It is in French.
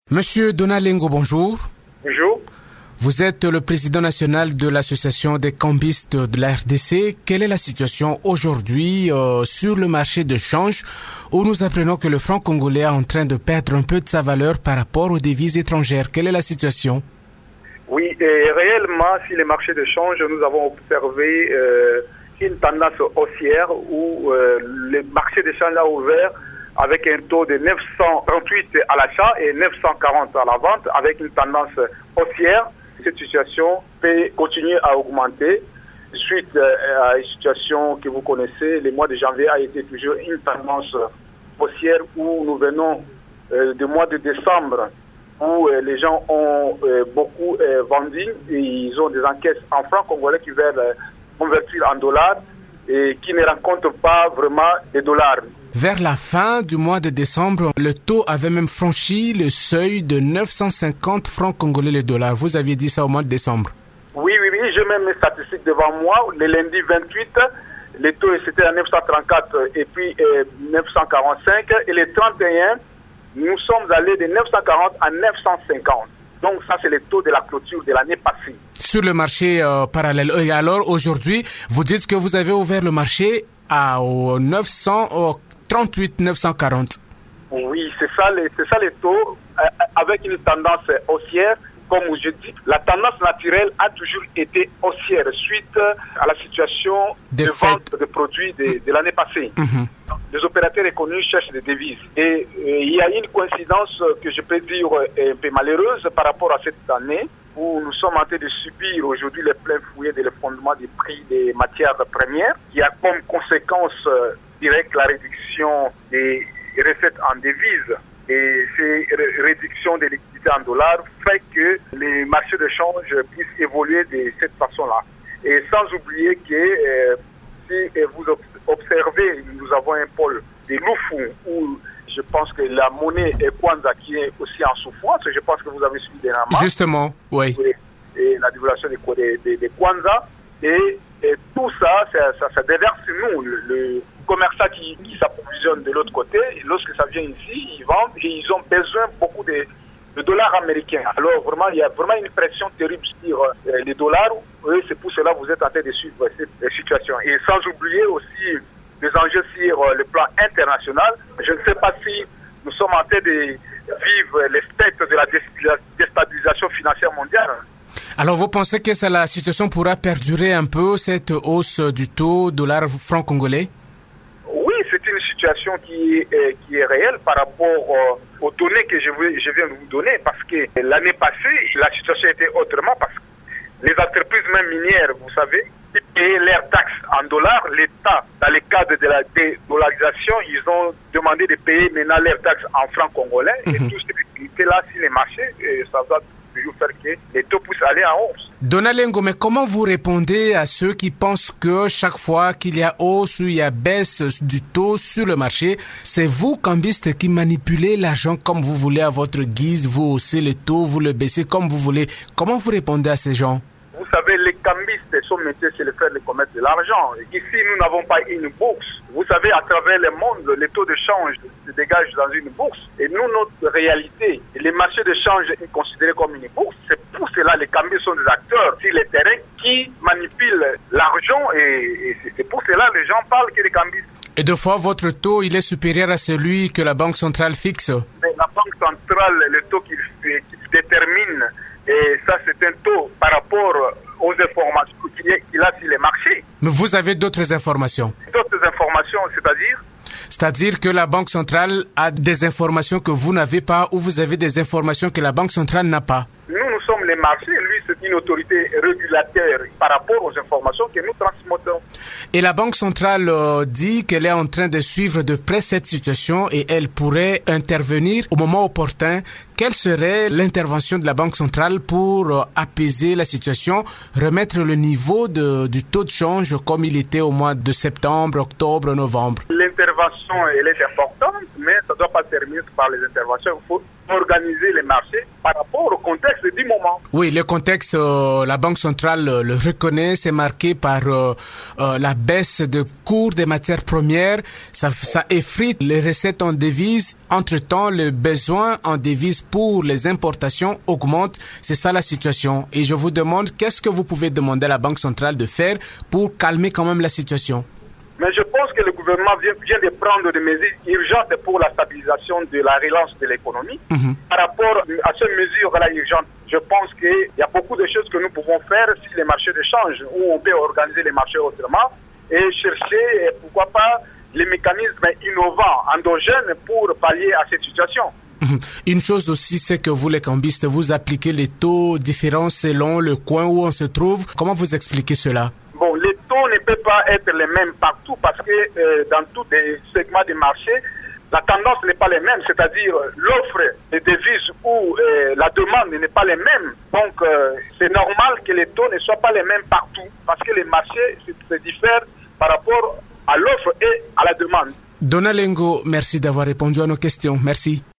Monsieur Donalengo, bonjour. Bonjour. Vous êtes le président national de l'association des cambistes de la RDC. Quelle est la situation aujourd'hui sur le marché de change où nous apprenons que le franc congolais est en train de perdre un peu de sa valeur par rapport aux devises étrangères? Quelle est la situation? Oui, réellement, sur les marchés de change, nous avons observé une tendance haussière où le marché de change a ouvert avec un taux de 938 à l'achat et 940 à la vente, avec une tendance haussière. Cette situation peut continuer à augmenter suite à une situation que vous connaissez. Le mois de janvier a été toujours une tendance haussière où nous venons du mois de décembre où les gens ont beaucoup vendu et ils ont des encaisses en francs congolais qui veulent convertir en dollars et qui ne rencontrent pas vraiment des dollars. Vers la fin du mois de décembre, le taux avait même franchi le seuil de 950 francs congolais le dollar. Vous aviez dit ça au mois de décembre. Oui, j'ai même mes statistiques devant moi. Le lundi 28, le taux c'était à 934 et puis 945. Et le 31, nous sommes allés de 940 à 950. Donc ça, c'est le taux de la clôture de l'année passée. Sur le marché parallèle. Et alors, aujourd'hui, vous dites que vous avez ouvert le marché au 938, 940. Oui, c'est ça le taux, avec une tendance haussière. Comme je dis, la tendance naturelle a toujours été haussière suite à la situation de vente de produits de l'année passée. Les opérateurs économiques cherchent des devises. Et il y a une coïncidence que je peux dire un peu malheureuse par rapport à cette année où nous sommes en train de subir aujourd'hui les pleins fouets de l'effondrement des prix des matières premières, qui a comme conséquence directe la réduction des recettes en devises. Et ces réductions des liquidités en dollars fait que les marchés de change puissent évoluer de cette façon-là. Et sans oublier que si vous observez, nous avons un pôle de Lufu où je pense que la monnaie est Kwanza qui est aussi en souffrance. Je pense que vous avez suivi dernièrement. Justement, oui. Et la divulgation des Kwanza. Et tout ça déverse nous, le commerçant qui s'approvisionne de l'autre côté. Et lorsque ça vient ici, ils vendent et ils ont besoin beaucoup de dollars américains. Alors vraiment, il y a vraiment une pression terrible sur les dollars. Et c'est pour cela que vous êtes en train de suivre cette situation. Et sans oublier aussi les enjeux sur le plan international. Je ne sais pas si nous sommes en train de vivre les spectres de la déstabilisation financière mondiale. Alors vous pensez que la situation pourra perdurer un peu, cette hausse du taux dollar-franc congolais? Oui, c'est une situation qui est réelle par rapport aux données que je viens de vous donner, parce que l'année passée, la situation était autrement, parce que les entreprises même minières, vous savez, qui payaient leurs taxes en dollars, l'État, dans le cadre de la dédollarisation, ils ont demandé de payer maintenant leurs taxes en francs congolais, et tout ce qui était là sur les marchés, ça doit toujours faire que les taux puissent aller en hausse. Donalengo, mais comment vous répondez à ceux qui pensent que chaque fois qu'il y a hausse ou il y a baisse du taux sur le marché, c'est vous, cambistes, qui manipulez l'argent comme vous voulez à votre guise, vous haussez le taux, vous le baissez comme vous voulez. Comment vous répondez à ces gens? Vous savez, les cambistes, son métier, c'est de faire le commerce de l'argent. Ici, nous n'avons pas une bourse. Vous savez, à travers le monde, les taux de change se dégagent dans une bourse. Et nous, notre réalité, les marchés de change sont considérés comme une bourse. C'est pour cela que les cambistes sont des acteurs sur le terrain qui manipulent l'argent. Et c'est pour cela que les gens parlent que les cambistes. Et de fois, votre taux, il est supérieur à celui que la Banque centrale fixe? Mais la Banque centrale, le taux qu'il détermine, et ça, c'est un taux par rapport aux informations qu'il a sur les marchés. Mais vous avez d'autres informations? D'autres informations, c'est-à-dire? C'est-à-dire que la Banque centrale a des informations que vous n'avez pas, ou vous avez des informations que la Banque centrale n'a pas? Nous sommes les marchés. Lui, c'est une autorité régulateur par rapport aux informations que nous transmettons. Et la Banque centrale dit qu'elle est en train de suivre de près cette situation et elle pourrait intervenir au moment opportun. Quelle serait l'intervention de la Banque centrale pour apaiser la situation, remettre le niveau du taux de change comme il était au mois de septembre, octobre, novembre? L'intervention, elle est importante, mais ça ne doit pas terminer par les interventions. Il faut organiser les marchés par rapport au contexte du moment. Oui, le contexte, la Banque centrale le reconnaît, c'est marqué par la baisse de cours des matières premières. Ça effrite les recettes en devises. Entre-temps, le besoin en devises pour les importations augmente. C'est ça la situation. Et je vous demande, qu'est-ce que vous pouvez demander à la Banque centrale de faire pour calmer quand même la situation? Mais je pense que le gouvernement vient de prendre des mesures urgentes pour la stabilisation de la relance de l'économie. Par rapport à ces mesures-là urgentes, je pense qu'il y a beaucoup de choses que nous pouvons faire si les marchés de change, où on peut organiser les marchés autrement et chercher, pourquoi pas, les mécanismes innovants, endogènes pour pallier à cette situation. Une chose aussi, c'est que vous, les cambistes, vous appliquez les taux différents selon le coin où on se trouve. Comment vous expliquez cela? Bon, les taux ne peuvent pas être les mêmes partout parce que dans tous les segments des marchés, la tendance n'est pas les mêmes, c'est-à-dire l'offre des devises ou la demande n'est pas les mêmes. Donc, c'est normal que les taux ne soient pas les mêmes partout parce que les marchés se diffèrent par rapport à l'offre et à la demande. Donald Ngo, merci d'avoir répondu à nos questions. Merci.